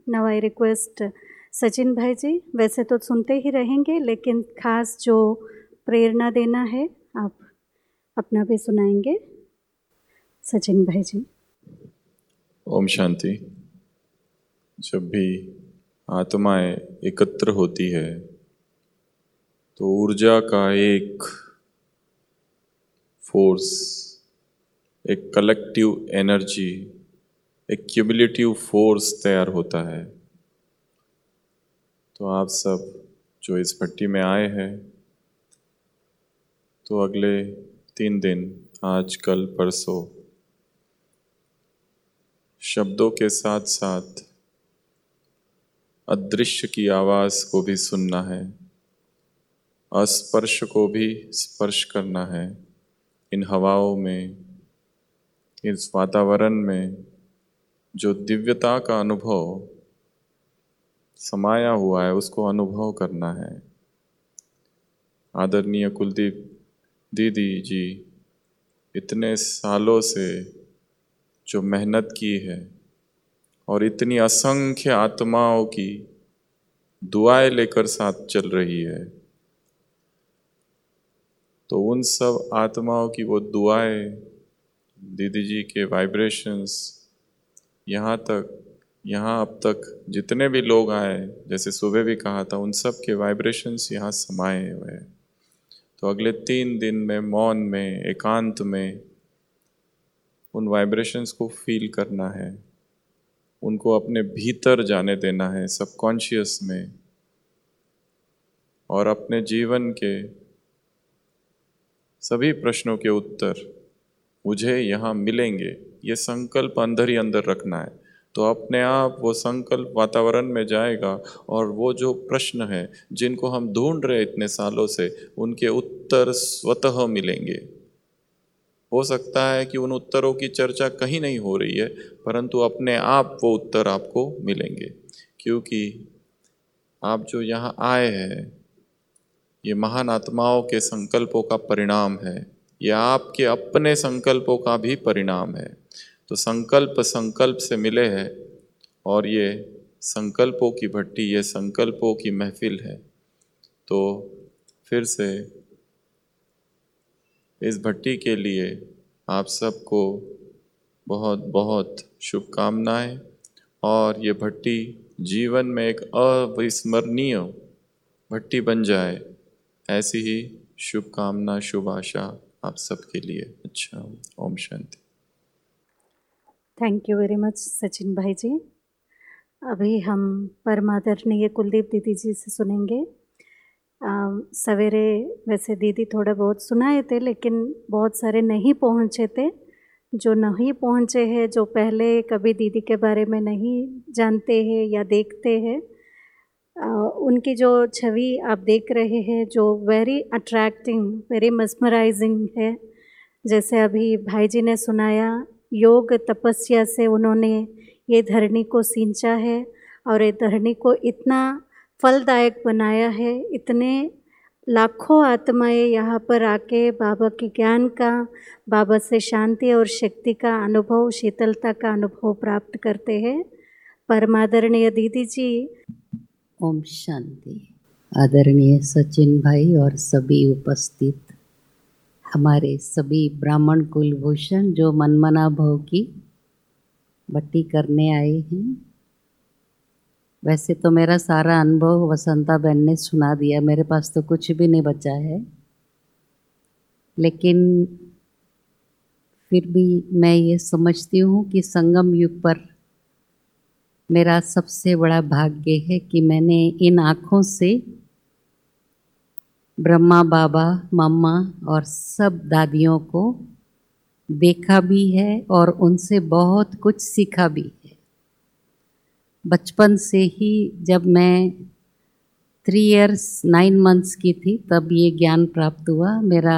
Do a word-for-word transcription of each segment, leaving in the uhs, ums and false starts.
Now I request Sachin भाई जी, वैसे तो सुनते ही रहेंगे लेकिन खास जो प्रेरणा देना है आप अपना भी सुनाएंगे। सचिन भाई जी। ओम शांति। जब भी आत्माएं एकत्र होती है तो ऊर्जा का एक फोर्स, एक कलेक्टिव एनर्जी, एक क्यूमुलेटिव फोर्स तैयार होता है। तो आप सब जो इस भट्टी में आए हैं तो अगले तीन दिन, आज कल परसों, शब्दों के साथ साथ अदृश्य की आवाज़ को भी सुनना है, अस्पर्श को भी स्पर्श करना है। इन हवाओं में, इस वातावरण में जो दिव्यता का अनुभव समाया हुआ है उसको अनुभव करना है। आदरणीय कुलदीप दीदी जी इतने सालों से जो मेहनत की है और इतनी असंख्य आत्माओं की दुआएं लेकर साथ चल रही है, तो उन सब आत्माओं की वो दुआएं, दीदी जी के वाइब्रेशंस, यहाँ तक यहाँ अब तक जितने भी लोग आए, जैसे सुबह भी कहा था, उन सब के वाइब्रेशंस यहाँ समाये हुए हैं। तो अगले तीन दिन में मौन में, एकांत में उन वाइब्रेशंस को फील करना है, उनको अपने भीतर जाने देना है, सबकॉन्शियस में, और अपने जीवन के सभी प्रश्नों के उत्तर मुझे यहाँ मिलेंगे, ये संकल्प अंदर ही अंदर रखना है। तो अपने आप वो संकल्प वातावरण में जाएगा और वो जो प्रश्न है जिनको हम ढूंढ रहे इतने सालों से, उनके उत्तर स्वतः मिलेंगे। हो सकता है कि उन उत्तरों की चर्चा कहीं नहीं हो रही है, परंतु अपने आप वो उत्तर आपको मिलेंगे, क्योंकि आप जो यहाँ आए हैं ये महान आत्माओं के संकल्पों का परिणाम है, ये आपके अपने संकल्पों का भी परिणाम है। तो संकल्प संकल्प से मिले हैं और ये संकल्पों की भट्टी, ये संकल्पों की महफिल है। तो फिर से इस भट्टी के लिए आप सबको बहुत बहुत शुभकामनाएं, और ये भट्टी जीवन में एक अविस्मरणीय भट्टी बन जाए, ऐसी ही शुभकामना, शुभ आशा आप सबके लिए। अच्छा, Om Shanti. Thank you very much Sachin भाई जी। अभी हम परमादरणीय कुलदीप दीदी जी से सुनेंगे। सवेरे वैसे दीदी थोड़ा बहुत सुनाए थे, लेकिन बहुत सारे नहीं पहुँचे थे। जो नहीं पहुँचे हैं, जो पहले कभी दीदी के बारे में नहीं जानते हैं या देखते हैं, उनकी जो छवि आप देख रहे हैं, जो वेरी अट्रैक्टिंग, वेरी मस्मराइजिंग है। जैसे अभी भाई जी ने सुनाया, योग तपस्या से उन्होंने ये धरनी को सींचा है और ये धरनी को इतना फलदायक बनाया है। इतने लाखों आत्माएं यहाँ पर आके बाबा के ज्ञान का, बाबा से शांति और शक्ति का अनुभव, शीतलता का अनुभव प्राप्त करते हैं। परमादरणीय दीदी जी। ओम शांति। आदरणीय सचिन भाई और सभी उपस्थित हमारे सभी ब्राह्मण कुलभूषण जो मनमना भव की भट्टी करने आए हैं। वैसे तो मेरा सारा अनुभव वसंता बहन ने सुना दिया, मेरे पास तो कुछ भी नहीं बचा है, लेकिन फिर भी मैं ये समझती हूँ कि संगम युग पर मेरा सबसे बड़ा भाग्य है कि मैंने इन आँखों से ब्रह्मा बाबा, मम्मा और सब दादियों को देखा भी है और उनसे बहुत कुछ सीखा भी है। बचपन से ही जब मैं थ्री इयर्स नाइन मंथ्स की थी तब ये ज्ञान प्राप्त हुआ। मेरा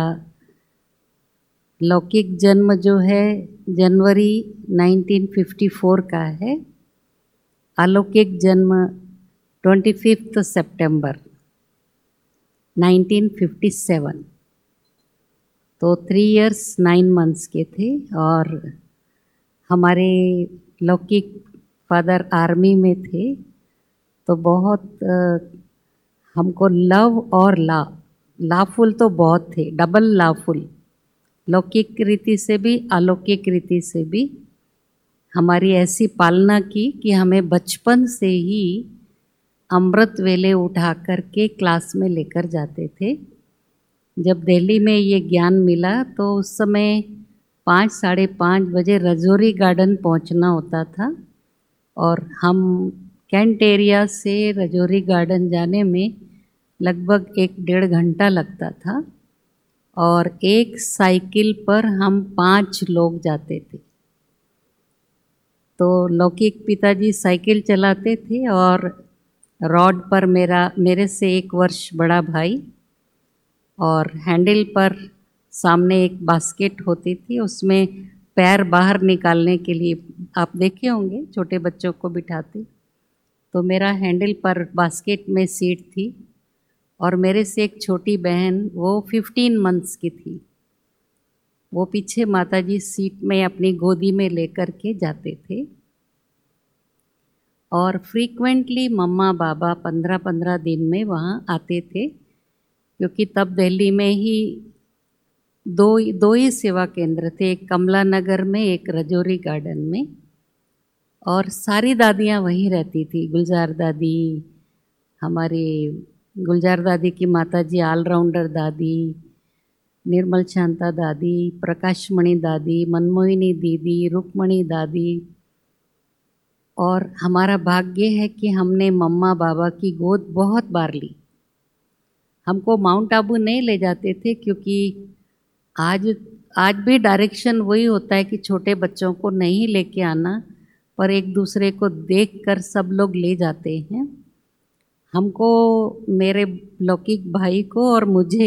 लौकिक जन्म जो है जनवरी नाइनटीन फिफ्टी फोर का है, अलौकिक जन्म ट्वेंटी फिफ्थ सितंबर नाइनटीन फिफ्टी सेवन। तो थ्री इयर्स नाइन मंथ्स के थे और हमारे लौकिक फादर आर्मी में थे, तो बहुत आ, हमको लव और ला लाफुल तो बहुत थे, डबल लाफुल, लौकिक रीति से भी अलौकिक रीति से भी हमारी ऐसी पालना की कि हमें बचपन से ही अमृत वेले उठा कर के क्लास में लेकर जाते थे। जब दिल्ली में ये ज्ञान मिला तो उस समय पाँच साढ़े पाँच बजे रजौरी गार्डन पहुंचना होता था, और हम कैंट एरिया से रजौरी गार्डन जाने में लगभग एक डेढ़ घंटा लगता था, और एक साइकिल पर हम पांच लोग जाते थे। तो लौकिक पिताजी साइकिल चलाते थे और रॉड पर मेरा मेरे से एक वर्ष बड़ा भाई, और हैंडल पर सामने एक बास्केट होती थी, उसमें पैर बाहर निकालने के लिए आप देखे होंगे छोटे बच्चों को बिठाते, तो मेरा हैंडल पर बास्केट में सीट थी, और मेरे से एक छोटी बहन वो फिफ्टीन मंथ्स की थी, वो पीछे माताजी सीट में अपनी गोदी में लेकर के जाते थे। और फ्रीक्वेंटली मम्मा बाबा पंद्रह पंद्रह दिन में वहाँ आते थे, क्योंकि तब दिल्ली में ही दो दो ही सेवा केंद्र थे, एक कमला नगर में, एक रजौरी गार्डन में, और सारी दादियाँ वहीं रहती थी। गुलजार दादी, हमारी गुलजार दादी की माताजी ऑलराउंडर दादी, निर्मल शांता दादी, प्रकाशमणि दादी, मनमोहिनी दीदी, रुक्मणी दादी। और हमारा भाग्य है कि हमने मम्मा बाबा की गोद बहुत बार ली। हमको माउंट आबू नहीं ले जाते थे, क्योंकि आज आज भी डायरेक्शन वही होता है कि छोटे बच्चों को नहीं लेके आना, पर एक दूसरे को देखकर सब लोग ले जाते हैं। हमको, मेरे लौकिक भाई को और मुझे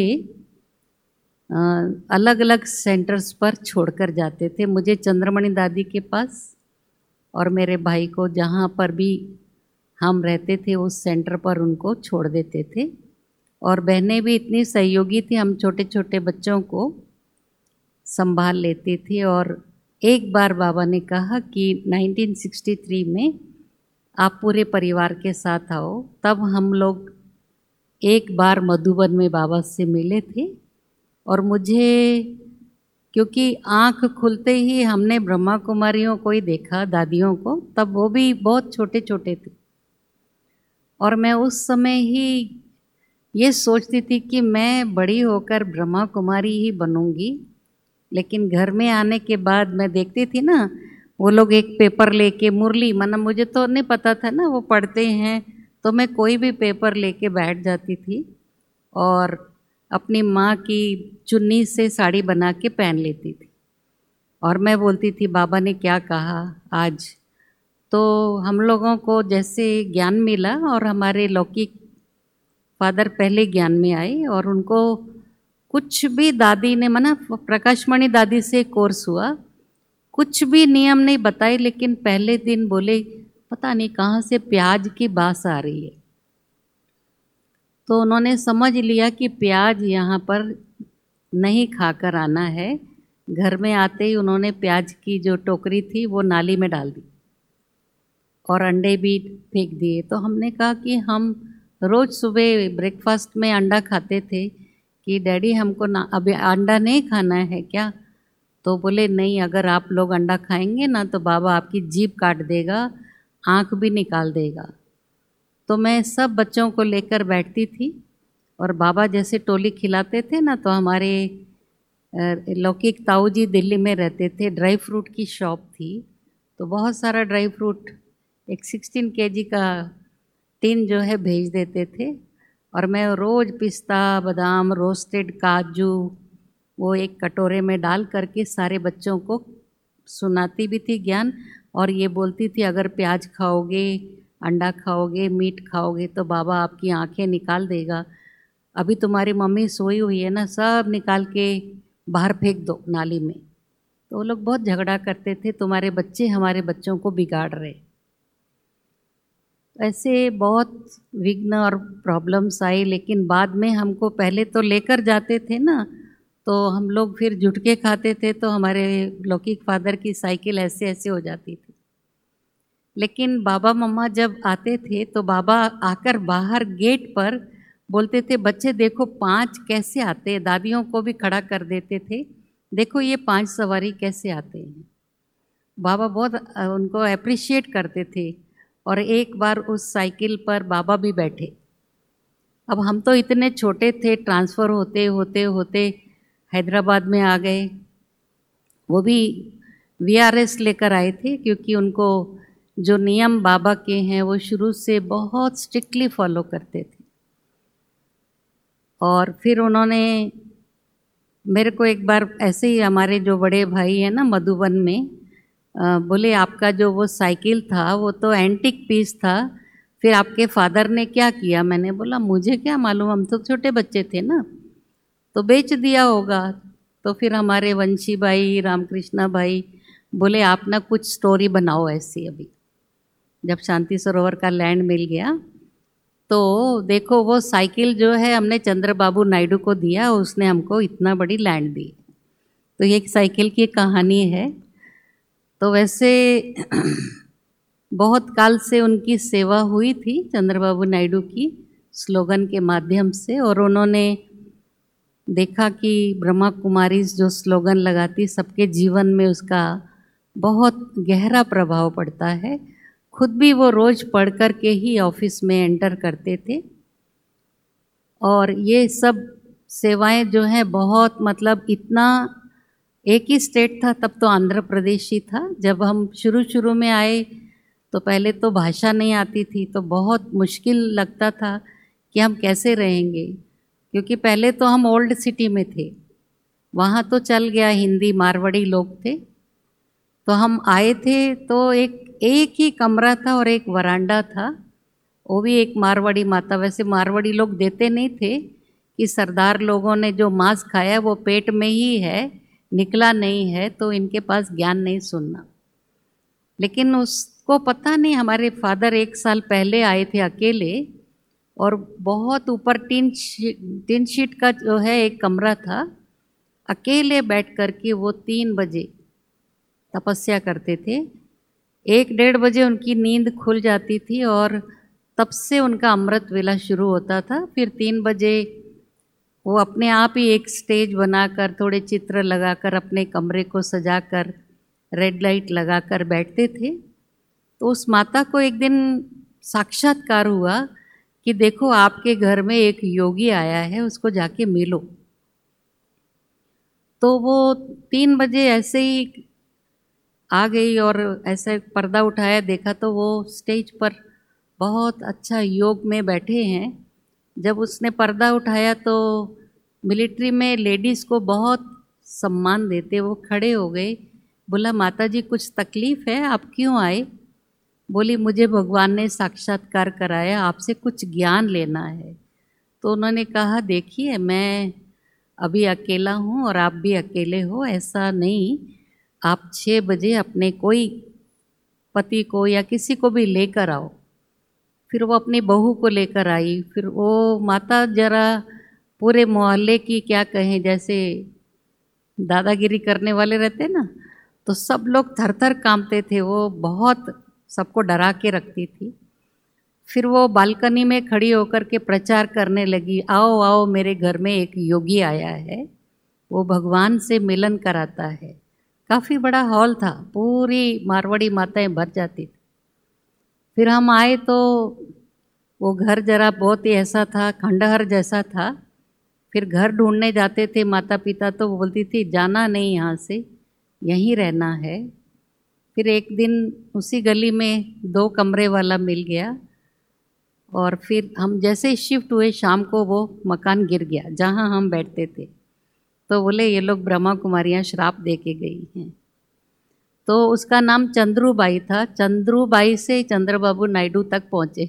अलग अलग सेंटर्स पर छोड़कर जाते थे। मुझे चंद्रमणि दादी के पास, और मेरे भाई को जहाँ पर भी हम रहते थे उस सेंटर पर उनको छोड़ देते थे। और बहनें भी इतनी सहयोगी थी, हम छोटे छोटे बच्चों को संभाल लेते थे। और एक बार बाबा ने कहा कि नाइनटीन सिक्सटी थ्री में आप पूरे परिवार के साथ आओ। तब हम लोग एक बार मधुबन में बाबा से मिले थे, और मुझे, क्योंकि आँख खुलते ही हमने ब्रह्मा कुमारियों को ही देखा, दादियों को, तब वो भी बहुत छोटे छोटे थे, और मैं उस समय ही ये सोचती थी कि मैं बड़ी होकर ब्रह्मा कुमारी ही बनूंगी। लेकिन घर में आने के बाद मैं देखती थी ना, वो लोग एक पेपर लेके, मुरली, माना मुझे तो नहीं पता था ना वो पढ़ते हैं, तो मैं कोई भी पेपर लेके बैठ जाती थी और अपनी माँ की चुन्नी से साड़ी बना के पहन लेती थी, और मैं बोलती थी बाबा ने क्या कहा आज। तो हम लोगों को जैसे ज्ञान मिला, और हमारे लौकिक फादर पहले ज्ञान में आए, और उनको कुछ भी दादी ने, माना प्रकाशमणि दादी से कोर्स हुआ, कुछ भी नियम नहीं बताए, लेकिन पहले दिन बोले पता नहीं कहाँ से प्याज की बास आ रही है। तो उन्होंने समझ लिया कि प्याज यहाँ पर नहीं खाकर आना है। घर में आते ही उन्होंने प्याज की जो टोकरी थी वो नाली में डाल दी, और अंडे भी फेंक दिए। तो हमने कहा कि हम रोज़ सुबह ब्रेकफास्ट में अंडा खाते थे, कि डैडी हमको ना अभी अंडा नहीं खाना है क्या? तो बोले नहीं, अगर आप लोग अंडा खाएंगे ना तो बाबा आपकी जीभ काट देगा, आँख भी निकाल देगा। तो मैं सब बच्चों को लेकर बैठती थी, और बाबा जैसे टोली खिलाते थे ना, तो हमारे लौकिक ताऊ जी दिल्ली में रहते थे, ड्राई फ्रूट की शॉप थी, तो बहुत सारा ड्राई फ्रूट एक सिक्सटीन केजी का टिन जो है भेज देते थे, और मैं रोज़ पिस्ता, बादाम, रोस्टेड काजू वो एक कटोरे में डाल करके सारे बच्चों को सुनाती भी थी ज्ञान, और ये बोलती थी अगर प्याज खाओगे, अंडा खाओगे, मीट खाओगे तो बाबा आपकी आंखें निकाल देगा। अभी तुम्हारी मम्मी सोई हुई है ना, सब निकाल के बाहर फेंक दो नाली में। तो वो लोग बहुत झगड़ा करते थे, तुम्हारे बच्चे हमारे बच्चों को बिगाड़ रहे। ऐसे बहुत विघ्न और प्रॉब्लम्स आई, लेकिन बाद में हमको, पहले तो लेकर जाते थे ना, तो हम लोग फिर जुट के खाते थे, तो हमारे लौकिक फादर की साइकिल ऐसे ऐसे हो जाती थी। लेकिन बाबा मम्मा जब आते थे तो बाबा आकर बाहर गेट पर बोलते थे, बच्चे देखो पांच कैसे आते हैं। दादियों को भी खड़ा कर देते थे, देखो ये पांच सवारी कैसे आते हैं। बाबा बहुत उनको अप्रिशिएट करते थे। और एक बार उस साइकिल पर बाबा भी बैठे। अब हम तो इतने छोटे थे, ट्रांसफ़र होते होते होते हैदराबाद में आ गए। वो भी वी आर एस लेकर आए थे, क्योंकि उनको जो नियम बाबा के हैं वो शुरू से बहुत स्ट्रिक्टली फॉलो करते थे। और फिर उन्होंने मेरे को एक बार ऐसे ही, हमारे जो बड़े भाई हैं ना मधुबन में, आ, बोले आपका जो वो साइकिल था वो तो एंटिक पीस था, फिर आपके फादर ने क्या किया? मैंने बोला मुझे क्या मालूम, हम तो छोटे बच्चे थे ना, तो बेच दिया होगा। तो फिर हमारे वंशी भाई, रामकृष्णा भाई बोले आप ना कुछ स्टोरी बनाओ ऐसी। अभी जब शांति सरोवर का लैंड मिल गया तो देखो वो साइकिल जो है हमने चंद्रबाबू नायडू को दिया, उसने हमको इतना बड़ी लैंड दी। तो ये एक साइकिल की कहानी है। तो वैसे बहुत काल से उनकी सेवा हुई थी चंद्रबाबू नायडू की स्लोगन के माध्यम से, और उन्होंने देखा कि ब्रह्मा कुमारी जो स्लोगन लगाती सबके जीवन में उसका बहुत गहरा प्रभाव पड़ता है। खुद भी वो रोज़ पढ़ कर के ही ऑफिस में एंटर करते थे। और ये सब सेवाएं जो हैं बहुत, मतलब इतना, एक ही स्टेट था तब तो आंध्र प्रदेश ही था। जब हम शुरू शुरू में आए तो पहले तो भाषा नहीं आती थी, तो बहुत मुश्किल लगता था कि हम कैसे रहेंगे, क्योंकि पहले तो हम ओल्ड सिटी में थे, वहाँ तो चल गया हिंदी, मारवाड़ी लोग थे। तो हम आए थे तो एक एक ही कमरा था और एक वरांडा था, वो भी एक मारवाड़ी माता। वैसे मारवाड़ी लोग देते नहीं थे कि सरदार लोगों ने जो मांस खाया वो पेट में ही है, निकला नहीं है, तो इनके पास ज्ञान नहीं सुनना। लेकिन उसको पता नहीं, हमारे फादर एक साल पहले आए थे अकेले, और बहुत ऊपर टीन शीट टीन शीट का जो है एक कमरा था, अकेले बैठ कर के वो तीन बजे तपस्या करते थे। एक डेढ़ बजे उनकी नींद खुल जाती थी और तब से उनका अमृत वेला शुरू होता था। फिर तीन बजे वो अपने आप ही एक स्टेज बनाकर, थोड़े चित्र लगाकर, अपने कमरे को सजाकर, रेड लाइट लगाकर बैठते थे। तो उस माता को एक दिन साक्षात्कार हुआ कि देखो आपके घर में एक योगी आया है, उसको जाके मिलो। तो वो तीन बजे ऐसे ही आ गई और ऐसे पर्दा उठाया, देखा तो वो स्टेज पर बहुत अच्छा योग में बैठे हैं। जब उसने पर्दा उठाया तो मिलिट्री में लेडीज़ को बहुत सम्मान देते, वो खड़े हो गए। बोला माता जी कुछ तकलीफ़ है, आप क्यों आए? बोली मुझे भगवान ने साक्षात्कार कराया, आपसे कुछ ज्ञान लेना है। तो उन्होंने कहा देखिए मैं अभी अकेला हूँ और आप भी अकेले हो, ऐसा नहीं, आप छः बजे अपने कोई पति को या किसी को भी लेकर आओ। फिर वो अपनी बहू को लेकर आई। फिर वो माता जरा पूरे मोहल्ले की क्या कहें, जैसे दादागिरी करने वाले रहते ना, तो सब लोग थर थर कांपते थे। वो बहुत सबको डरा के रखती थी। फिर वो बालकनी में खड़ी होकर के प्रचार करने लगी, आओ आओ मेरे घर में एक योगी आया है, वो भगवान से मिलन कराता है। काफ़ी बड़ा हॉल था, पूरी मारवाड़ी माताएं भर जाती थी। फिर हम आए तो वो घर जरा बहुत ही ऐसा था, खंडहर जैसा था। फिर घर ढूंढने जाते थे माता पिता, तो वो बोलती थी जाना नहीं यहाँ से, यहीं रहना है। फिर एक दिन उसी गली में दो कमरे वाला मिल गया, और फिर हम जैसे ही शिफ्ट हुए शाम को वो मकान गिर गया जहाँ हम बैठते थे। तो बोले ये लोग ब्रह्मा कुमारियाँ श्राप दे के गई हैं। तो उसका नाम चंद्रूबाई था। चंद्रूबाई से चंद्रबाबू नायडू तक पहुँचे।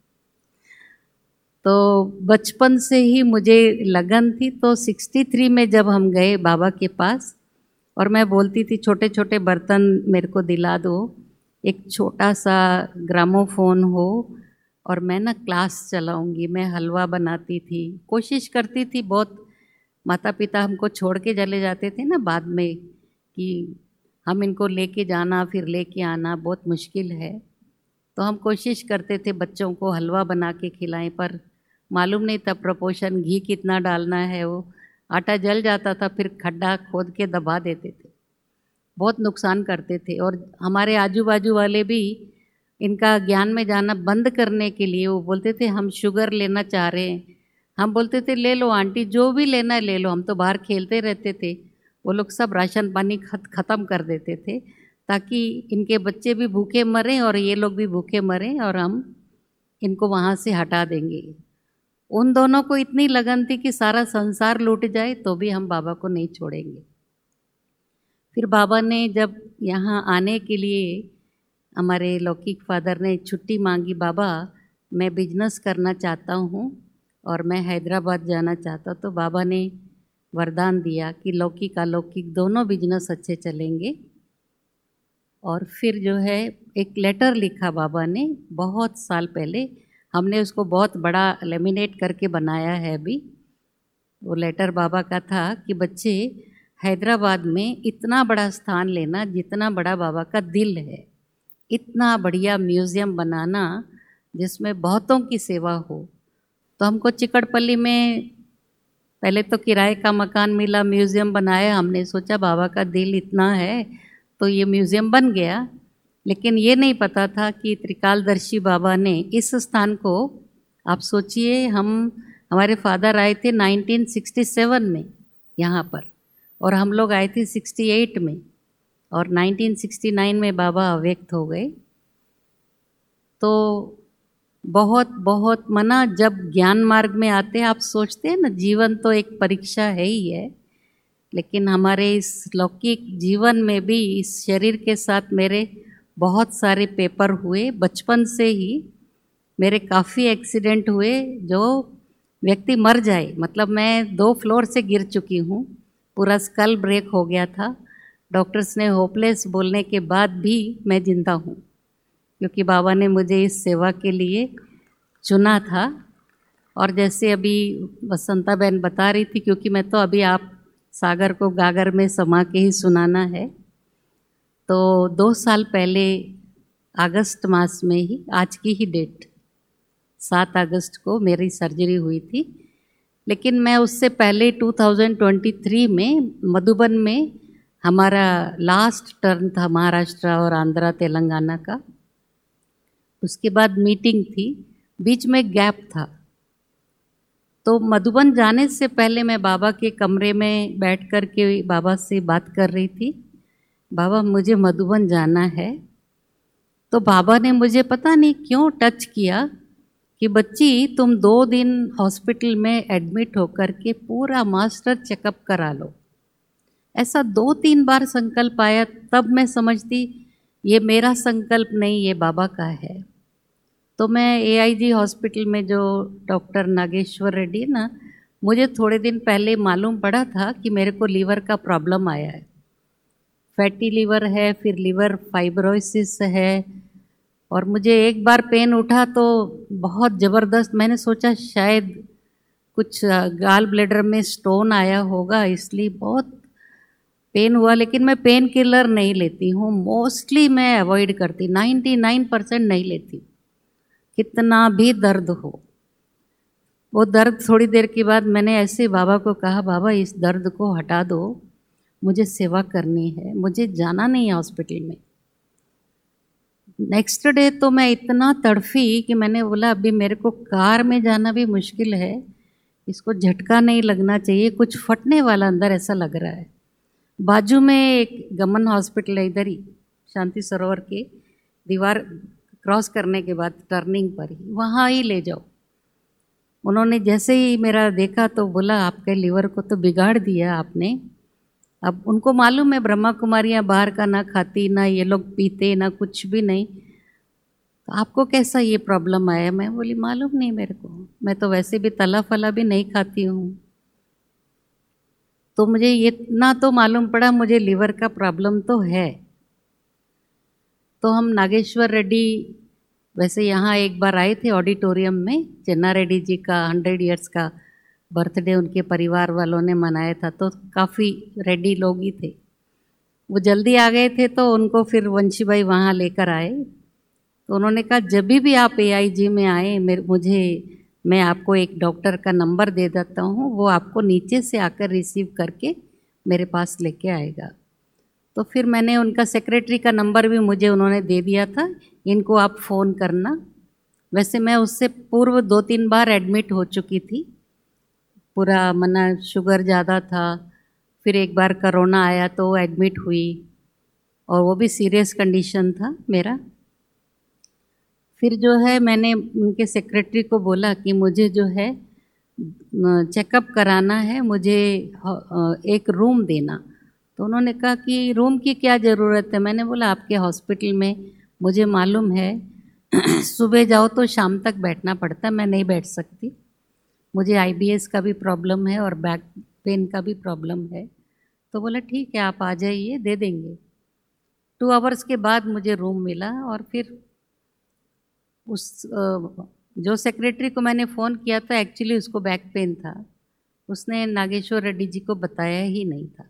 तो बचपन से ही मुझे लगन थी। तो तिरसठ में जब हम गए बाबा के पास, और मैं बोलती थी छोटे छोटे बर्तन मेरे को दिला दो, एक छोटा सा ग्रामोफोन हो, और मैं ना क्लास चलाऊंगी। मैं हलवा बनाती थी, कोशिश करती थी बहुत। माता पिता हमको छोड़ के चले जाते थे ना बाद में, कि हम इनको लेके जाना फिर लेके आना बहुत मुश्किल है। तो हम कोशिश करते थे बच्चों को हलवा बना के खिलाएं, पर मालूम नहीं था प्रपोर्शन घी कितना डालना है। वो आटा जल जाता था, फिर खड्डा खोद के दबा देते थे, बहुत नुकसान करते थे। और हमारे आजू बाजू वाले भी इनका ज्ञान में जाना बंद करने के लिए वो बोलते थे हम शुगर लेना चाह रहे हैं। हम बोलते थे ले लो आंटी, जो भी लेना है ले लो, हम तो बाहर खेलते रहते थे। वो लोग सब राशन पानी खत ख़त्म कर देते थे ताकि इनके बच्चे भी भूखे मरें और ये लोग भी भूखे मरें, और हम इनको वहाँ से हटा देंगे। उन दोनों को इतनी लगन थी कि सारा संसार लूट जाए तो भी हम बाबा को नहीं छोड़ेंगे। फिर बाबा ने जब यहाँ आने के लिए हमारे लौकिक फादर ने छुट्टी मांगी, बाबा मैं बिजनेस करना चाहता हूँ और मैं हैदराबाद जाना चाहता, तो बाबा ने वरदान दिया कि लौकिक अलौकिक दोनों बिजनेस अच्छे चलेंगे। और फिर जो है एक लेटर लिखा बाबा ने बहुत साल पहले, हमने उसको बहुत बड़ा लेमिनेट करके बनाया है अभी। वो लेटर बाबा का था कि बच्चे हैदराबाद में इतना बड़ा स्थान लेना जितना बड़ा बाबा का दिल है, इतना बढ़िया म्यूज़ियम बनाना जिसमें बहुतों की सेवा हो। तो हमको चिकड़पल्ली में पहले तो किराए का मकान मिला, म्यूज़ियम बनाया। हमने सोचा बाबा का दिल इतना है तो ये म्यूज़ियम बन गया, लेकिन ये नहीं पता था कि त्रिकालदर्शी बाबा ने इस स्थान को, आप सोचिए हम हमारे फादर आए थे नाइनटीन सिक्सटी सेवन में यहाँ पर, और हम लोग आए थे सिक्सटी एट में, और नाइनटीन सिक्सटी नाइन में बाबा अव्यक्त हो गए। तो बहुत बहुत मना, जब ज्ञान मार्ग में आते हैं आप सोचते हैं ना जीवन तो एक परीक्षा है ही है, लेकिन हमारे इस लौकिक जीवन में भी इस शरीर के साथ मेरे बहुत सारे पेपर हुए। बचपन से ही मेरे काफ़ी एक्सीडेंट हुए जो व्यक्ति मर जाए, मतलब मैं दो फ्लोर से गिर चुकी हूँ, पूरा स्कल ब्रेक हो गया था। डॉक्टर्स ने होपलेस बोलने के बाद भी मैं जिंदा हूँ, क्योंकि बाबा ने मुझे इस सेवा के लिए चुना था। और जैसे अभी बसंता बहन बता रही थी, क्योंकि मैं तो अभी आप सागर को गागर में समा के ही सुनाना है, तो दो साल पहले अगस्त मास में ही, आज की ही डेट सात अगस्त को मेरी सर्जरी हुई थी। लेकिन मैं उससे पहले टू थाउजेंड ट्वेंटी थ्री में मधुबन में हमारा लास्ट टर्न था, महाराष्ट्र और आंध्रा तेलंगाना का। उसके बाद मीटिंग थी, बीच में गैप था। तो मधुबन जाने से पहले मैं बाबा के कमरे में बैठ कर के बाबा से बात कर रही थी, बाबा मुझे मधुबन जाना है। तो बाबा ने मुझे पता नहीं क्यों टच किया कि बच्ची तुम दो दिन हॉस्पिटल में एडमिट होकर के पूरा मास्टर चेकअप करा लो। ऐसा दो तीन बार संकल्प आया, तब मैं समझती ये मेरा संकल्प नहीं, ये बाबा का है। तो मैं एआईजी हॉस्पिटल में जो डॉक्टर नागेश्वर रेड्डी ना, मुझे थोड़े दिन पहले मालूम पड़ा था कि मेरे को लीवर का प्रॉब्लम आया है, फैटी लीवर है, फिर लीवर फाइब्रोसिस है। और मुझे एक बार पेन उठा तो बहुत ज़बरदस्त, मैंने सोचा शायद कुछ गाल ब्लैडर में स्टोन आया होगा, इसलिए बहुत पेन हुआ। लेकिन मैं पेन किलर नहीं लेती हूँ, मोस्टली मैं अवॉइड करती, नाइन्टी नाइन परसेंट नहीं लेती, कितना भी दर्द हो। वो दर्द थोड़ी देर के बाद मैंने ऐसे बाबा को कहा, बाबा इस दर्द को हटा दो, मुझे सेवा करनी है, मुझे जाना नहीं है हॉस्पिटल में। नेक्स्ट डे तो मैं इतना तड़फी कि मैंने बोला अभी मेरे को कार में जाना भी मुश्किल है, इसको झटका नहीं लगना चाहिए, कुछ फटने वाला अंदर ऐसा लग रहा है। बाजू में एक गमन हॉस्पिटल है, इधर ही शांति सरोवर के दीवार क्रॉस करने के बाद टर्निंग पर ही, वहाँ ही ले जाओ। उन्होंने जैसे ही मेरा देखा तो बोला आपके लीवर को तो बिगाड़ दिया आपने। अब उनको मालूम है ब्रह्मा कुमारियाँ बाहर का ना खाती, ना ये लोग पीते, ना कुछ भी नहीं, तो आपको कैसा ये प्रॉब्लम आया? मैं बोली मालूम नहीं मेरे को, मैं तो वैसे भी तला फला भी नहीं खाती हूँ। तो मुझे ये इतना तो मालूम पड़ा मुझे लीवर का प्रॉब्लम तो है। तो हम नागेश्वर रेड्डी वैसे यहाँ एक बार आए थे ऑडिटोरियम में, चन्ना रेड्डी जी का हंड्रेड इयर्स का बर्थडे उनके परिवार वालों ने मनाया था, तो काफ़ी रेड्डी लोग ही थे। वो जल्दी आ गए थे तो उनको फिर वंशी भाई वहाँ लेकर आए। तो उन्होंने कहा जब भी आप ए आई जी में आए मेरे मुझे मैं आपको एक डॉक्टर का नंबर दे देता हूँ, वो आपको नीचे से आकर रिसीव करके मेरे पास लेके आएगा। तो फिर मैंने उनका सेक्रेटरी का नंबर भी मुझे उन्होंने दे दिया था, इनको आप फ़ोन करना। वैसे मैं उससे पूर्व दो तीन बार एडमिट हो चुकी थी, पूरा मना शुगर ज़्यादा था, फिर एक बार कोरोना आया तो एडमिट हुई और वो भी सीरियस कंडीशन था मेरा। फिर जो है मैंने उनके सेक्रेटरी को बोला कि मुझे जो है चेकअप कराना है, मुझे एक रूम देना। तो उन्होंने कहा कि रूम की क्या ज़रूरत है। मैंने बोला आपके हॉस्पिटल में मुझे मालूम है सुबह जाओ तो शाम तक बैठना पड़ता है, मैं नहीं बैठ सकती, मुझे आई बी एस का भी प्रॉब्लम है और बैक पेन का भी प्रॉब्लम है। तो बोला ठीक है आप आ जाइए, दे देंगे। टू आवर्स के बाद मुझे रूम मिला और फिर उस जो सेक्रेटरी को मैंने फ़ोन किया था एक्चुअली उसको बैक पेन था, उसने नागेश्वर रेड्डी जी को बताया ही नहीं था।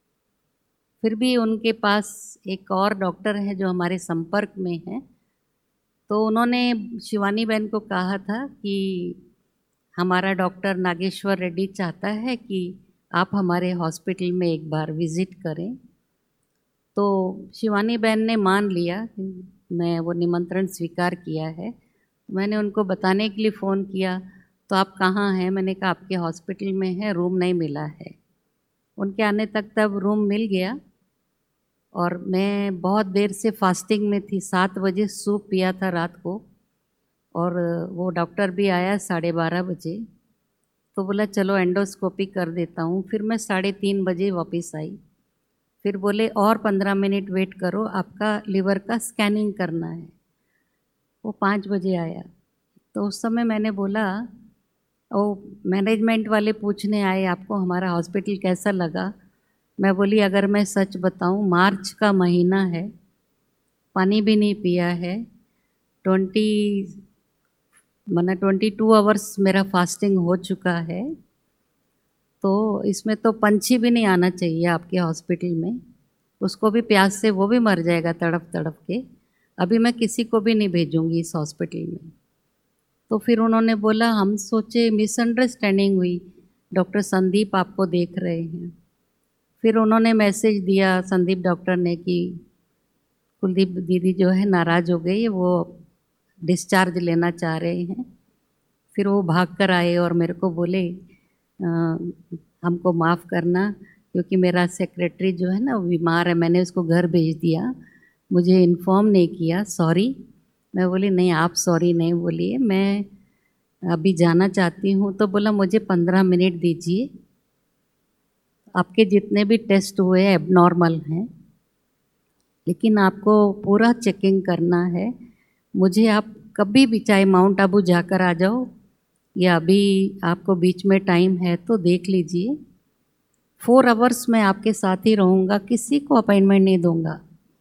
फिर भी उनके पास एक और डॉक्टर है जो हमारे संपर्क में है, तो उन्होंने शिवानी बहन को कहा था कि हमारा डॉक्टर नागेश्वर रेड्डी चाहता है कि आप हमारे हॉस्पिटल में एक बार विज़िट करें। तो शिवानी बहन ने मान लिया, मैं वो निमंत्रण स्वीकार किया है। मैंने उनको बताने के लिए फ़ोन किया, तो आप कहाँ हैं? मैंने कहा आपके हॉस्पिटल में है, रूम नहीं मिला है। उनके आने तक तब रूम मिल गया और मैं बहुत देर से फास्टिंग में थी, सात बजे सूप पिया था रात को और वो डॉक्टर भी आया साढ़े बारह बजे, तो बोला चलो एंडोस्कोपी कर देता हूँ। फिर मैं साढ़े तीन बजे वापस आई, फिर बोले और पंद्रह मिनट वेट करो, आपका लिवर का स्कैनिंग करना है। वो पाँच बजे आया, तो उस समय मैंने बोला, वो मैनेजमेंट वाले पूछने आए आपको हमारा हॉस्पिटल कैसा लगा। मैं बोली अगर मैं सच बताऊं, मार्च का महीना है, पानी भी नहीं पिया है, ट्वेंटी मना ट्वेंटी टू आवर्स मेरा फास्टिंग हो चुका है, तो इसमें तो पंछी भी नहीं आना चाहिए आपके हॉस्पिटल में, उसको भी प्यास से वो भी मर जाएगा तड़प तड़प के, अभी मैं किसी को भी नहीं भेजूंगी इस हॉस्पिटल में। तो फिर उन्होंने बोला हम सोचे मिसअंडरस्टैंडिंग हुई, डॉक्टर संदीप आपको देख रहे हैं। फिर उन्होंने मैसेज दिया संदीप डॉक्टर ने कि कुलदीप दीदी जो है नाराज़ हो गई, वो डिस्चार्ज लेना चाह रहे हैं। फिर वो भाग कर आए और मेरे को बोले आ, हमको माफ़ करना क्योंकि मेरा सेक्रेटरी जो है ना वो बीमार है, मैंने उसको घर भेज दिया, मुझे इन्फॉर्म नहीं किया, सॉरी। मैं बोली नहीं आप सॉरी नहीं बोलिए, मैं अभी जाना चाहती हूँ। तो बोला मुझे पंद्रह मिनट दीजिए, आपके जितने भी टेस्ट हुए एबनॉर्मल हैं, लेकिन आपको पूरा चेकिंग करना है, मुझे आप कभी भी चाहे माउंट आबू जाकर आ जाओ या अभी आपको बीच में टाइम है तो देख लीजिए, फोर आवर्स मैं आपके साथ ही रहूँगा, किसी को अपॉइंटमेंट नहीं दूँगा।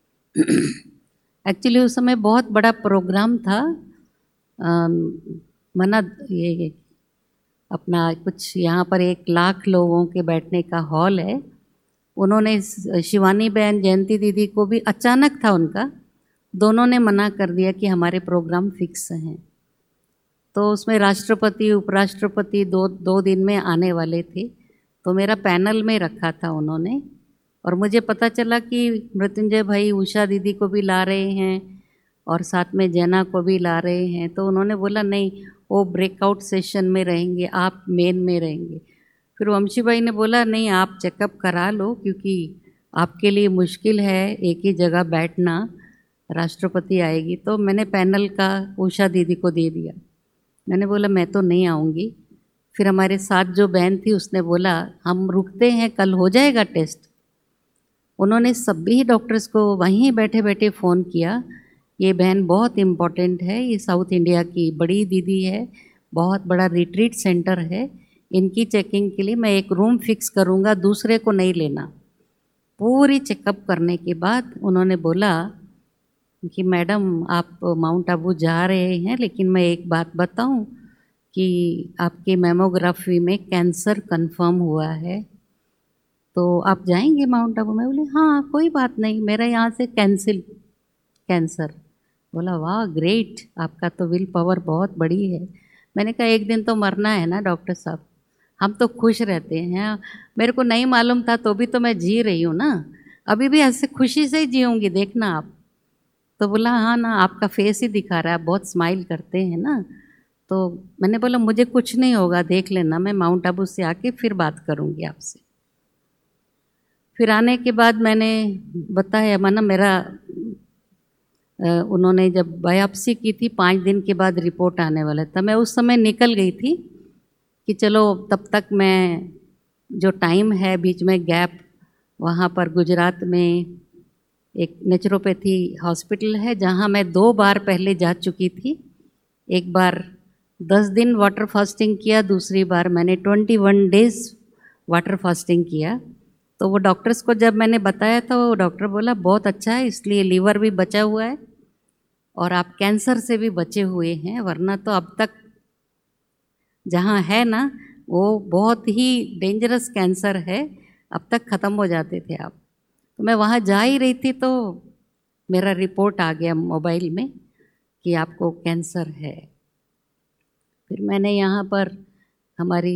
एक्चुअली उस समय बहुत बड़ा प्रोग्राम था, आ, मना ये अपना कुछ यहाँ पर एक लाख लोगों के बैठने का हॉल है। उन्होंने शिवानी बहन जयंती दीदी को भी अचानक था उनका, दोनों ने मना कर दिया कि हमारे प्रोग्राम फिक्स हैं। तो उसमें राष्ट्रपति उपराष्ट्रपति दो दो दिन में आने वाले थे, तो मेरा पैनल में रखा था उन्होंने। और मुझे पता चला कि मृत्युंजय भाई उषा दीदी को भी ला रहे हैं और साथ में जैना को भी ला रहे हैं, तो उन्होंने बोला नहीं वो ब्रेकआउट सेशन में रहेंगे, आप मेन में रहेंगे। फिर वंशी भाई ने बोला नहीं आप चेकअप करा लो क्योंकि आपके लिए मुश्किल है एक ही जगह बैठना, राष्ट्रपति आएगी। तो मैंने पैनल का उषा दीदी को दे दिया, मैंने बोला मैं तो नहीं आऊँगी। फिर हमारे साथ जो बहन थी उसने बोला हम रुकते हैं, कल हो जाएगा टेस्ट। उन्होंने सभी डॉक्टर्स को वहीं बैठे बैठे फ़ोन किया, ये बहन बहुत इम्पॉर्टेंट है, ये साउथ इंडिया की बड़ी दीदी है, बहुत बड़ा रिट्रीट सेंटर है, इनकी चेकिंग के लिए मैं एक रूम फिक्स करूँगा, दूसरे को नहीं लेना। पूरी चेकअप करने के बाद उन्होंने बोला कि मैडम आप माउंट आबू जा रहे हैं, लेकिन मैं एक बात बताऊं कि आपके मेमोग्राफी में कैंसर कंफर्म हुआ है, तो आप जाएंगे माउंट आबू? मैं बोली हाँ कोई बात नहीं, मेरा यहाँ से कैंसिल कैंसर। बोला वाह ग्रेट, आपका तो विल पावर बहुत बड़ी है। मैंने कहा एक दिन तो मरना है ना डॉक्टर साहब, हम तो खुश रहते हैं, मेरे को नहीं मालूम था तो भी तो मैं जी रही हूँ ना, अभी भी ऐसे खुशी से ही जीऊँगी, देखना आप। तो बोला हाँ ना, आपका फेस ही दिखा रहा है, आप बहुत स्माइल करते हैं ना। तो मैंने बोला मुझे कुछ नहीं होगा, देख लेना, मैं माउंट आबू से आके फिर बात करूँगी आपसे। फिर आने के बाद मैंने बताया, माना मेरा उन्होंने जब बायोप्सी की थी पाँच दिन के बाद रिपोर्ट आने वाला था, मैं उस समय निकल गई थी कि चलो तब तक मैं जो टाइम है बीच में गैप, वहाँ पर गुजरात में एक नेचुरोपैथी हॉस्पिटल है जहाँ मैं दो बार पहले जा चुकी थी। एक बार दस दिन वाटर फास्टिंग किया, दूसरी बार मैंने twenty one days water fasting किया। तो वो डॉक्टर्स को जब मैंने बताया था, वो डॉक्टर बोला बहुत अच्छा है, इसलिए लीवर भी बचा हुआ है और आप कैंसर से भी बचे हुए हैं, वरना तो अब तक जहाँ है ना वो बहुत ही डेंजरस कैंसर है, अब तक ख़त्म हो जाते थे आप। तो मैं वहाँ जा ही रही थी तो मेरा रिपोर्ट आ गया मोबाइल में कि आपको कैंसर है। फिर मैंने यहाँ पर हमारी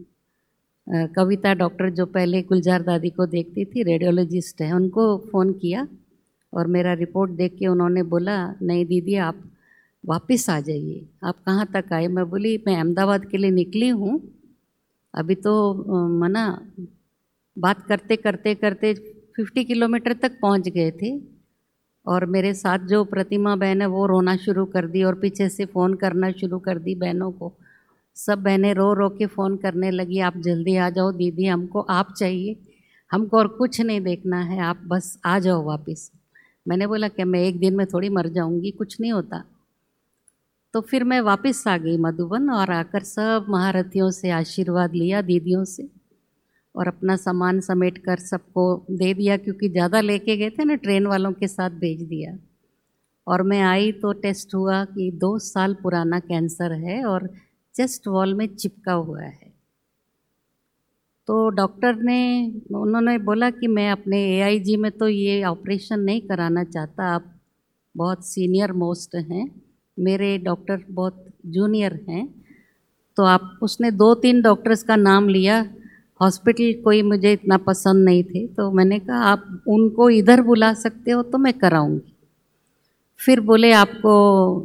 कविता डॉक्टर जो पहले गुलजार दादी को देखती थी, रेडियोलॉजिस्ट है, उनको फ़ोन किया और मेरा रिपोर्ट देख के उन्होंने बोला नहीं दीदी आप वापस आ जाइए। आप कहाँ तक आए? मैं बोली मैं अहमदाबाद के लिए निकली हूँ, अभी तो मना बात करते करते करते पचास किलोमीटर तक पहुँच गए थे और मेरे साथ जो प्रतिमा बहन है वो रोना शुरू कर दी और पीछे से फ़ोन करना शुरू कर दी बहनों को। सब बहनें रो रो के फ़ोन करने लगी, आप जल्दी आ जाओ दीदी, हमको आप चाहिए, हमको और कुछ नहीं देखना है, आप बस आ जाओ वापस। मैंने बोला कि मैं एक दिन में थोड़ी मर जाऊंगी, कुछ नहीं होता। तो फिर मैं वापस आ गई मधुबन और आकर सब महारथियों से आशीर्वाद लिया, दीदियों से, और अपना सामान समेट कर सबको दे दिया, क्योंकि ज़्यादा लेके गए थे ना, ट्रेन वालों के साथ भेज दिया। और मैं आई तो टेस्ट हुआ कि दो साल पुराना कैंसर है और चेस्ट वॉल में चिपका हुआ है। तो डॉक्टर ने उन्होंने बोला कि मैं अपने एआईजी में तो ये ऑपरेशन नहीं कराना चाहता, आप बहुत सीनियर मोस्ट हैं, मेरे डॉक्टर बहुत जूनियर हैं, तो आप, उसने दो तीन डॉक्टर्स का नाम लिया, हॉस्पिटल कोई मुझे इतना पसंद नहीं थे, तो मैंने कहा आप उनको इधर बुला सकते हो तो मैं कराऊंगी। फिर बोले आपको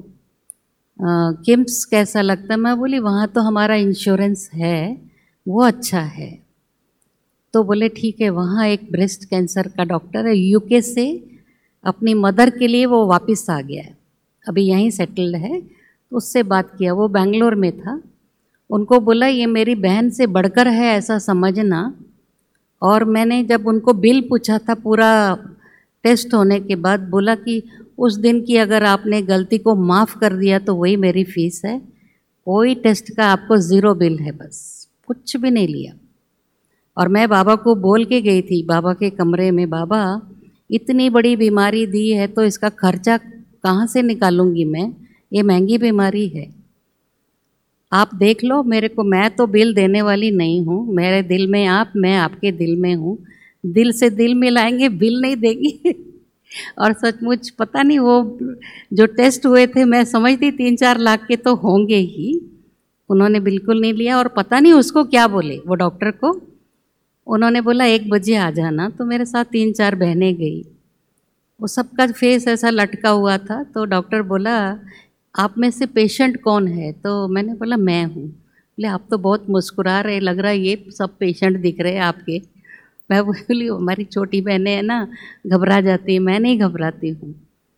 किम्स कैसा लगता है? मैं बोली वहाँ तो हमारा इंश्योरेंस है, वो अच्छा है। तो बोले ठीक है, वहाँ एक ब्रेस्ट कैंसर का डॉक्टर है, यूके से अपनी मदर के लिए वो वापस आ गया है, अभी यहीं सेटल्ड है, तो उससे बात किया, वो बेंगलोर में था। उनको बोला ये मेरी बहन से बढ़कर है ऐसा समझना। और मैंने जब उनको बिल पूछा था पूरा टेस्ट होने के बाद, बोला कि उस दिन की अगर आपने गलती को माफ़ कर दिया तो वही मेरी फ़ीस है, कोई टेस्ट का आपको ज़ीरो बिल है, बस कुछ भी नहीं लिया। और मैं बाबा को बोल के गई थी बाबा के कमरे में, बाबा इतनी बड़ी बीमारी दी है तो इसका खर्चा कहाँ से निकालूंगी मैं, ये महंगी बीमारी है, आप देख लो मेरे को, मैं तो बिल देने वाली नहीं हूँ, मेरे दिल में आप, मैं आपके दिल में हूँ, दिल से दिल मिलाएंगे, बिल नहीं देगी। और सचमुच पता नहीं वो जो टेस्ट हुए थे मैं समझती तीन चार लाख के तो होंगे ही, उन्होंने बिल्कुल नहीं लिया। और पता नहीं उसको क्या बोले वो डॉक्टर को, उन्होंने बोला एक बजे आ जाना, तो मेरे साथ तीन चार बहनें गई, वो सबका फेस ऐसा लटका हुआ था। तो डॉक्टर बोला आप में से पेशेंट कौन है? तो मैंने बोला मैं हूँ। बोले आप तो बहुत मुस्कुरा रहे, लग रहा है ये सब पेशेंट दिख रहे हैं आपके। मैं बोली हमारी छोटी बहनें हैं ना, घबरा जाती है, मैं नहीं घबराती हूँ।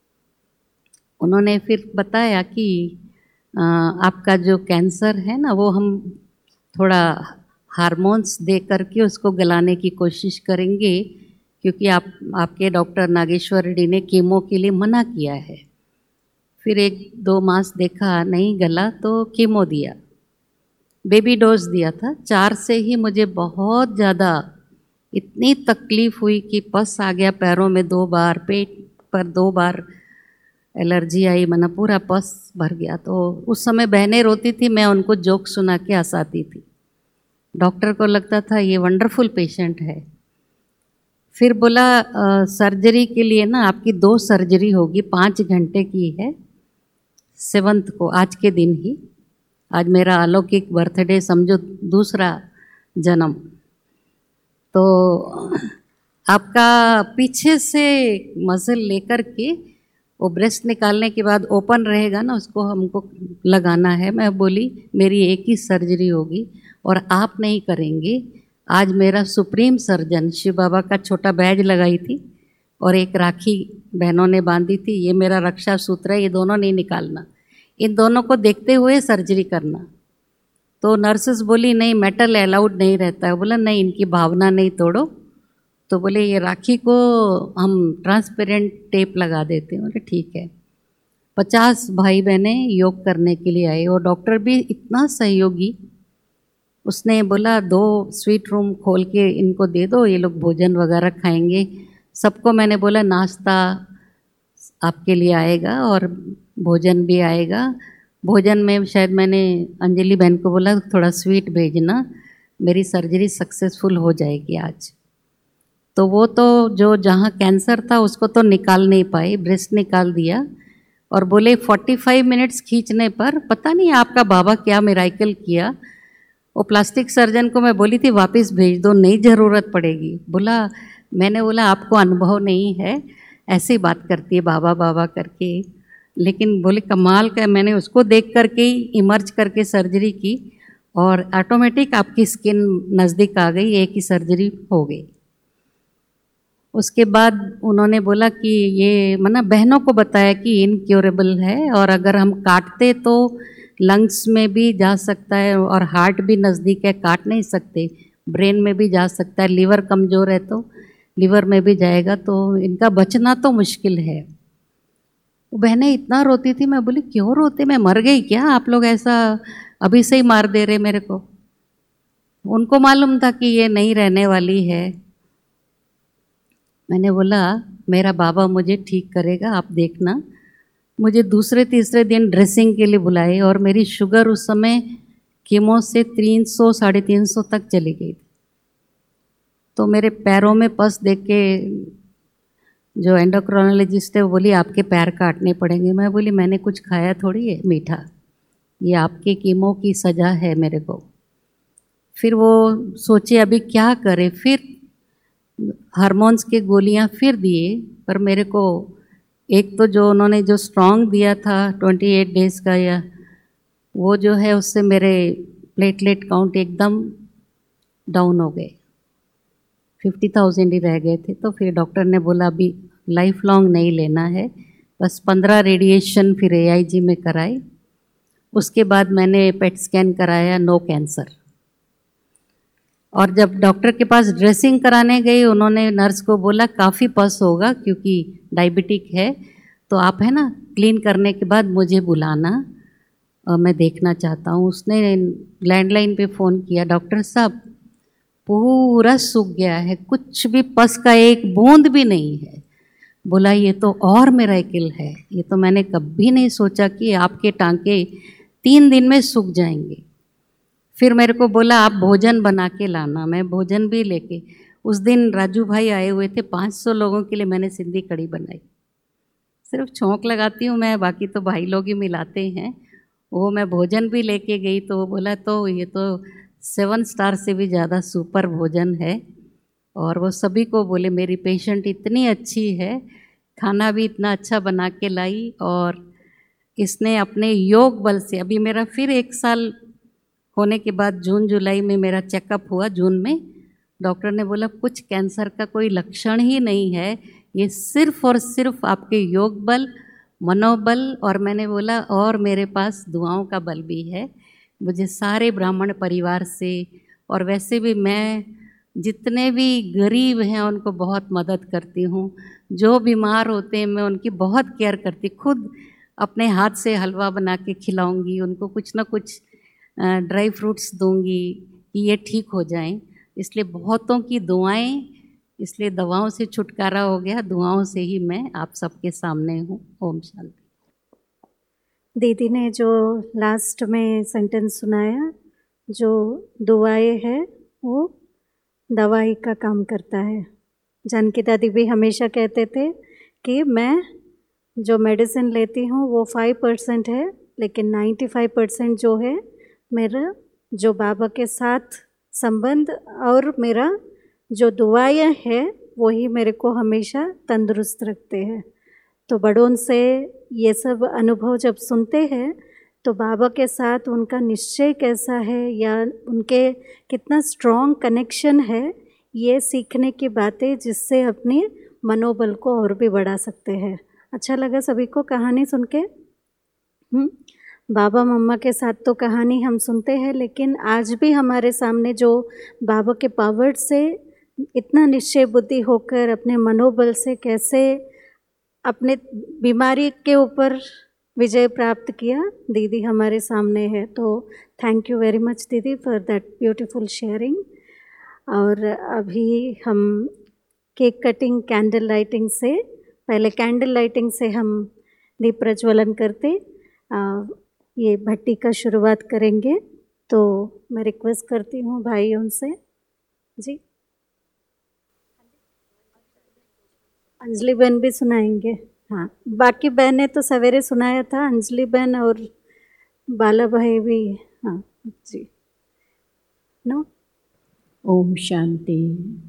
उन्होंने फिर बताया कि आ, आपका जो कैंसर है ना, वो हम थोड़ा हार्मोन्स दे करके उसको गलाने की कोशिश करेंगे, क्योंकि आप आपके डॉक्टर नागेश्वर रेड्डी ने कीमो के लिए मना किया है। फिर एक दो मास देखा नहीं गला तो कीमो दिया, बेबी डोज दिया था। चार से ही मुझे बहुत ज़्यादा इतनी तकलीफ़ हुई कि पस आ गया पैरों में दो बार, पेट पर दो बार एलर्जी आई, मना पूरा पस भर गया। तो उस समय बहनें रोती थी, मैं उनको जोक सुना के हंसाती थी। डॉक्टर को लगता था ये वंडरफुल पेशेंट है। फिर बोला आ, सर्जरी के लिए ना आपकी दो सर्जरी होगी, पाँच घंटे की है, सेवन्थ को, आज के दिन ही। आज मेरा अलौकिक बर्थडे, समझो दूसरा जन्म। तो आपका पीछे से मसल लेकर के वो ब्रेस्ट निकालने के बाद ओपन रहेगा ना, उसको हमको लगाना है। मैं बोली मेरी एक ही सर्जरी होगी और आप नहीं करेंगे। आज मेरा सुप्रीम सर्जन शिव बाबा का छोटा बैज लगाई थी और एक राखी बहनों ने बांधी थी, ये मेरा रक्षा सूत्र है, ये दोनों नहीं निकालना, इन दोनों को देखते हुए सर्जरी करना। तो नर्सेस बोली नहीं, मेटल अलाउड नहीं रहता है। बोला नहीं, इनकी भावना नहीं तोड़ो। तो बोले ये राखी को हम ट्रांसपेरेंट टेप लगा देते हैं। बोले ठीक है। पचास भाई बहनें योग करने के लिए आए और डॉक्टर भी इतना सहयोगी, उसने बोला दो स्वीट रूम खोल के इनको दे दो, ये लोग भोजन वगैरह खाएंगे। सबको मैंने बोला नाश्ता आपके लिए आएगा और भोजन भी आएगा। भोजन में शायद मैंने अंजलि बहन को बोला थोड़ा स्वीट भेजना, मेरी सर्जरी सक्सेसफुल हो जाएगी आज। तो वो तो जो जहाँ कैंसर था उसको तो निकाल नहीं पाए, ब्रेस्ट निकाल दिया और बोले पैंतालीस मिनट्स खींचने पर पता नहीं आपका बाबा क्या मिराकल किया। वो प्लास्टिक सर्जन को मैं बोली थी वापस भेज दो, नहीं ज़रूरत पड़ेगी। बोला, मैंने बोला आपको अनुभव नहीं है, ऐसी बात करती है बाबा बाबा करके। लेकिन बोले कमाल का, मैंने उसको देख करके ही इमर्ज करके सर्जरी की और ऑटोमेटिक आपकी स्किन नज़दीक आ गई, एक ही सर्जरी हो गई। उसके बाद उन्होंने बोला कि ये मना बहनों को बताया कि इनक्योरेबल है और अगर हम काटते तो लंग्स में भी जा सकता है और हार्ट भी नज़दीक है, काट नहीं सकते, ब्रेन में भी जा सकता है, लीवर कमज़ोर है तो लीवर में भी जाएगा, तो इनका बचना तो मुश्किल है। वो बहनें इतना रोती थी, मैं बोली क्यों रोते, मैं मर गई क्या, आप लोग ऐसा अभी से ही मार दे रहे मेरे को। उनको मालूम था कि ये नहीं रहने वाली है। मैंने बोला मेरा बाबा मुझे ठीक करेगा, आप देखना। मुझे दूसरे तीसरे दिन ड्रेसिंग के लिए बुलाए और मेरी शुगर उस समय कीमो से तीन सौ साढ़े तीन सौ तक चली गई थी। तो मेरे पैरों में पस देख के जो एंडोक्रोनोलॉजिस्ट है वो बोली आपके पैर काटने पड़ेंगे। मैं बोली मैंने कुछ खाया थोड़ी है मीठा, ये आपके कीमो की सज़ा है मेरे को। फिर वो सोचे अभी क्या करे, फिर हार्मोन्स के गोलियां फिर दिए, पर मेरे को एक तो जो उन्होंने जो स्ट्रॉन्ग दिया था अट्ठाईस डेज़ का, या वो जो है उससे मेरे प्लेटलेट काउंट एकदम डाउन हो गए, फिफ्टी थाउजेंड ही रह गए थे। तो फिर डॉक्टर ने बोला अभी लाइफ लॉन्ग नहीं लेना है, बस पंद्रह रेडिएशन फिर एआईजी में कराए। उसके बाद मैंने पेट स्कैन कराया, नो कैंसर। और जब डॉक्टर के पास ड्रेसिंग कराने गई, उन्होंने नर्स को बोला काफ़ी पस होगा क्योंकि डायबिटिक है, तो आप है ना क्लीन करने के बाद मुझे बुलाना और मैं देखना चाहता हूँ। उसने लैंडलाइन पे फ़ोन किया, डॉक्टर साहब पूरा सूख गया है, कुछ भी पस का एक बूंद भी नहीं है। बोला ये तो और मिरेकल है, ये तो मैंने कभी नहीं सोचा कि आपके टांके तीन दिन में सूख जाएंगे। फिर मेरे को बोला आप भोजन बना के लाना, मैं भोजन भी लेके, उस दिन राजू भाई आए हुए थे, पाँच सौ लोगों के लिए मैंने सिंधी कढ़ी बनाई। सिर्फ छौंक लगाती हूँ मैं, बाकी तो भाई लोग ही मिलाते हैं। वो मैं भोजन भी लेके गई तो वो बोला तो ये तो सेवन स्टार से भी ज़्यादा सुपर भोजन है। और वो सभी को बोले मेरी पेशेंट इतनी अच्छी है, खाना भी इतना अच्छा बना के लाई और इसने अपने योग बल से, अभी मेरा फिर एक साल होने के बाद जून जुलाई में मेरा चेकअप हुआ, जून में डॉक्टर ने बोला कुछ कैंसर का कोई लक्षण ही नहीं है, ये सिर्फ और सिर्फ आपके योग बल, मनोबल, और मैंने बोला और मेरे पास दुआओं का बल भी है। मुझे सारे ब्राह्मण परिवार से और वैसे भी मैं जितने भी गरीब हैं उनको बहुत मदद करती हूँ, जो बीमार होते हैं मैं उनकी बहुत केयर करती, खुद अपने हाथ से हलवा बना के खिलाऊंगी उनको, कुछ ना कुछ ड्राई फ्रूट्स दूंगी कि ये ठीक हो जाएं। इसलिए बहुतों की दुआएं, इसलिए दवाओं से छुटकारा हो गया, दुआओं से ही मैं आप सबके सामने हूँ। ओम शांति। दीदी ने जो लास्ट में सेंटेंस सुनाया, जो दुआएं है वो दवाई का काम करता है। जानकी दादी भी हमेशा कहते थे कि मैं जो मेडिसिन लेती हूँ वो फाइव परसेंट है, लेकिन नाइन्टी फाइव परसेंट जो है मेरा जो बाबा के साथ संबंध और मेरा जो दुआएं हैं वही मेरे को हमेशा तंदुरुस्त रखते हैं। तो बड़ों से ये सब अनुभव जब सुनते हैं तो बाबा के साथ उनका निश्चय कैसा है या उनके कितना स्ट्रॉन्ग कनेक्शन है, ये सीखने की बातें जिससे अपने मनोबल को और भी बढ़ा सकते हैं। अच्छा लगा सभी को कहानी सुन के। हुँ? बाबा मम्मा के साथ तो कहानी हम सुनते हैं, लेकिन आज भी हमारे सामने जो बाबा के पावर से इतना निश्चय बुद्धि होकर अपने मनोबल से कैसे अपने बीमारी के ऊपर विजय प्राप्त किया, दीदी हमारे सामने है। तो थैंक यू वेरी मच दीदी फॉर दैट ब्यूटीफुल शेयरिंग। और अभी हम केक कटिंग कैंडल लाइटिंग से, पहले कैंडल लाइटिंग से हम दीप प्रज्वलन करते आ, ये भट्टी का शुरुआत करेंगे। तो मैं रिक्वेस्ट करती हूँ भाइयों से जी, अंजलि बहन भी सुनाएंगे। हाँ, बाकी बहनें तो सवेरे सुनाया था, अंजलि बहन और बाला भाई भी। हाँ जी, नो। ओम शांति।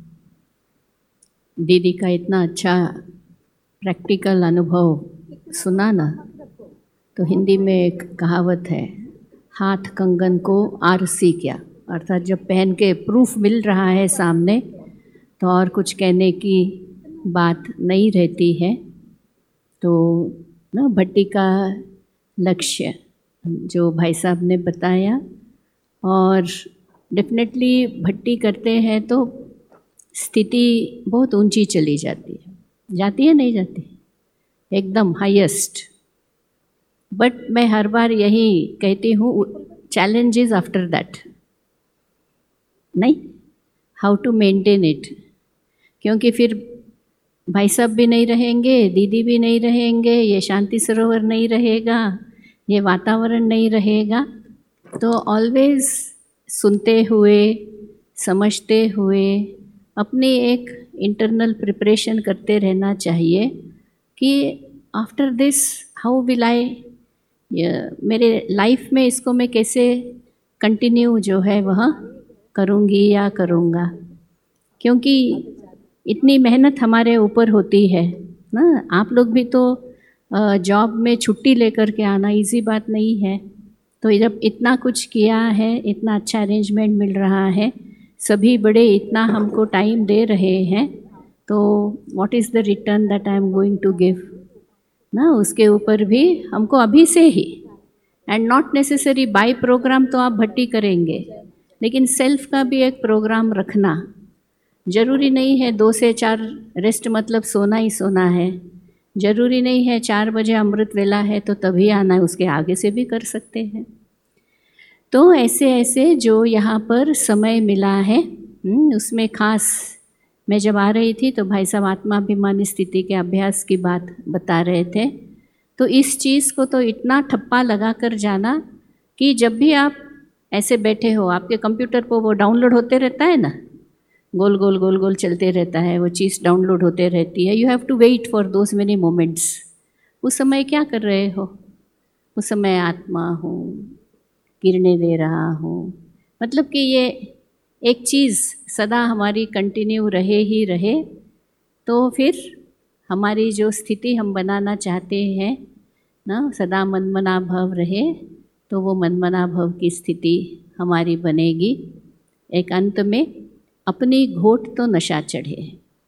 दीदी का इतना अच्छा प्रैक्टिकल अनुभव सुना ना, तो हिंदी में एक कहावत है, हाथ कंगन को आरसी क्या, अर्थात जब पहन के प्रूफ मिल रहा है सामने तो और कुछ कहने की बात नहीं रहती है। तो ना भट्टी का लक्ष्य जो भाई साहब ने बताया, और डेफिनेटली भट्टी करते हैं तो स्थिति बहुत ऊंची चली जाती है, जाती है नहीं जाती, एकदम हाईएस्ट। बट मैं हर बार यही कहती हूँ, चैलेंज इज आफ्टर दैट, नहीं, हाउ टू मेंटेन इट। क्योंकि फिर भाई साहब भी नहीं रहेंगे, दीदी भी नहीं रहेंगे, ये शांति सरोवर नहीं रहेगा, ये वातावरण नहीं रहेगा। तो ऑलवेज सुनते हुए, समझते हुए, अपनी एक इंटरनल प्रिपरेशन करते रहना चाहिए कि after this how will I, मेरे लाइफ में इसको मैं कैसे कंटिन्यू जो है वह करूँगी या करूँगा। क्योंकि इतनी मेहनत हमारे ऊपर होती है ना। आप लोग भी तो जॉब में छुट्टी लेकर के आना इजी बात नहीं है। तो जब इतना कुछ किया है, इतना अच्छा अरेंजमेंट मिल रहा है, सभी बड़े इतना हमको टाइम दे रहे हैं, तो what is the return that I am going to give ना। उसके ऊपर भी हमको अभी से ही, and not necessary by program तो आप भट्टी करेंगे, लेकिन सेल्फ का भी एक प्रोग्राम रखना ज़रूरी नहीं है। दो से चार रेस्ट मतलब सोना ही सोना है, ज़रूरी नहीं है चार बजे अमृत वेला है तो तभी आना है, उसके आगे से भी कर सकते हैं। तो ऐसे ऐसे जो यहाँ पर समय मिला है, उसमें खास मैं जब आ रही थी तो भाई साहब आत्माभिमानी स्थिति के अभ्यास की बात बता रहे थे। तो इस चीज़ को तो इतना ठप्पा लगा कर जाना कि जब भी आप ऐसे बैठे हो, आपके कंप्यूटर पर वो डाउनलोड होते रहता है ना, गोल गोल गोल गोल चलते रहता है, वो चीज़ डाउनलोड होते रहती है। You have to wait for those many moments. उस समय क्या कर रहे हो? उस समय आत्मा हूँ, किरणें दे रहा हूँ, मतलब कि ये एक चीज़ सदा हमारी कंटिन्यू रहे ही रहे। तो फिर हमारी जो स्थिति हम बनाना चाहते हैं ना, सदा मनमना भव रहे, तो वो मनमना भव की स्थिति हमारी बनेगी। एक अंत में अपनी घोट तो नशा चढ़े।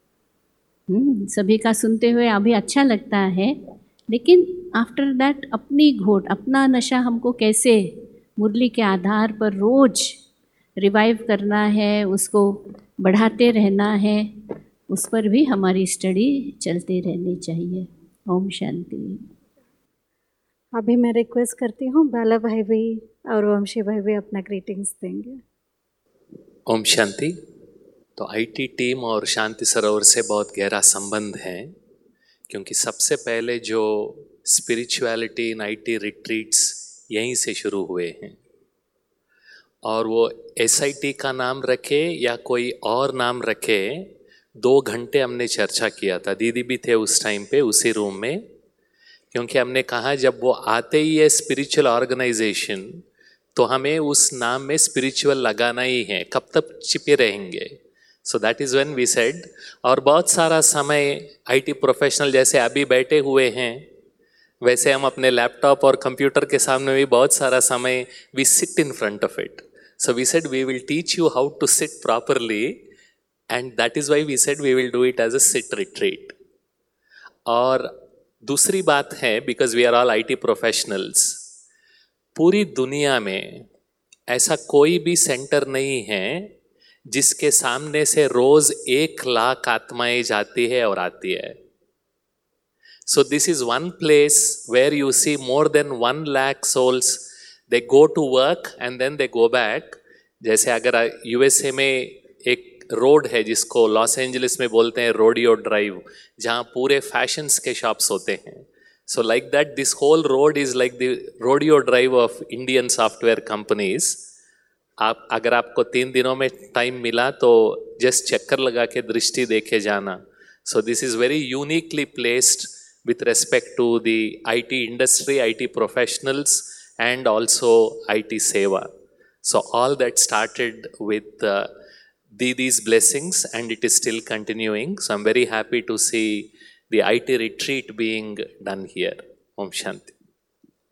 सभी का सुनते हुए अभी अच्छा लगता है, लेकिन आफ्टर दैट अपनी घोट, अपना नशा हमको कैसे मुरली के आधार पर रोज़ रिवाइव करना है, उसको बढ़ाते रहना है, उस पर भी हमारी स्टडी चलती रहनी चाहिए। ओम शांति। अभी मैं रिक्वेस्ट करती हूँ बाला भाई भी और वंशी भाई भी अपना ग्रीटिंग्स देंगे। ओम शांति। तो आईटी टीम और शांति सरोवर से बहुत गहरा संबंध है, क्योंकि सबसे पहले जो स्पिरिचुअलिटी इन आईटी रिट्रीट्स यहीं से शुरू हुए हैं। और वो एसआईटी का नाम रखे या कोई और नाम रखे, दो घंटे हमने चर्चा किया था, दीदी भी थे उस टाइम पे उसी रूम में, क्योंकि हमने कहा जब वो आते ही है स्पिरिचुअल ऑर्गेनाइजेशन तो हमें उस नाम में स्पिरिचुअल लगाना ही है, कब तक छिपे रहेंगे। So that is when we said, और बहुत सारा समय आईटी प्रोफेशनल जैसे अभी बैठे हुए हैं वैसे हम अपने लैपटॉप और कंप्यूटर के सामने भी बहुत सारा समय we sit in front of it. So we said we will teach you how to sit properly, and that is why we said we will do it as a sit retreat. और दूसरी बात है, because we are all IT professionals, पूरी दुनिया में ऐसा कोई भी सेंटर नहीं है जिसके सामने से रोज एक लाख आत्माएं जाती है और आती है। So this is one place where you see more than one lakh souls. They go to work and then they go back. जैसे अगर यूएसए में एक रोड है जिसको लॉस एंजलिस में बोलते हैं रोडियो ड्राइव, जहाँ पूरे फैशंस के शॉप्स होते हैं। So like that, this whole road is like the rodeo drive of Indian software companies. आप अगर आपको तीन दिनों में टाइम मिला तो जस्ट चक्कर लगा के दृष्टि देखे जाना। So this is very uniquely placed with respect to the I T industry, I T professionals, and also I T Seva. So all that started with uh, Didi's blessings, and it is still continuing. So I'm very happy to see the I T retreat being done here. Om Shanti.